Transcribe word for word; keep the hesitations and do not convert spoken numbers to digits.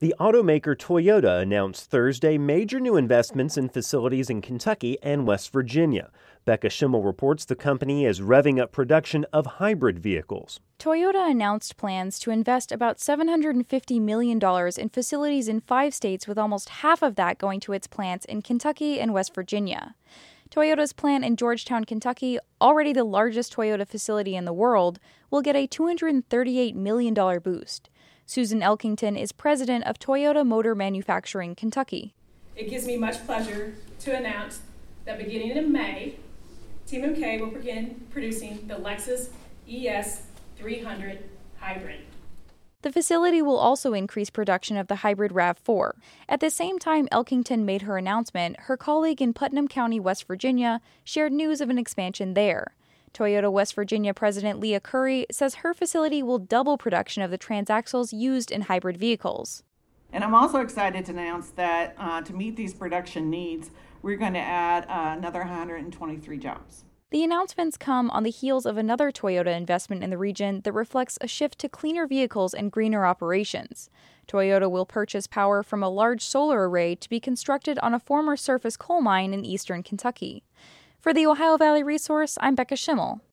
The automaker Toyota announced Thursday major new investments in facilities in Kentucky and West Virginia. Becca Schimmel reports the company is revving up production of hybrid vehicles. Toyota announced plans to invest about seven hundred fifty million dollars in facilities in five states, with almost half of that going to its plants in Kentucky and West Virginia. Toyota's plant in Georgetown, Kentucky, already the largest Toyota facility in the world, will get a two hundred thirty-eight million dollars boost. Susan Elkington is president of Toyota Motor Manufacturing, Kentucky. It gives me much pleasure to announce that beginning in May, Team M K will begin producing the Lexus E S three hundred Hybrid. The facility will also increase production of the hybrid RAV four. At the same time Elkington made her announcement, her colleague in Putnam County, West Virginia, shared news of an expansion there. Toyota West Virginia President Leah Curry says her facility will double production of the transaxles used in hybrid vehicles. And I'm also excited to announce that uh, to meet these production needs, we're going to add uh, another one hundred twenty-three jobs. The announcements come on the heels of another Toyota investment in the region that reflects a shift to cleaner vehicles and greener operations. Toyota will purchase power from a large solar array to be constructed on a former surface coal mine in eastern Kentucky. For the Ohio Valley Resource, I'm Becca Schimmel.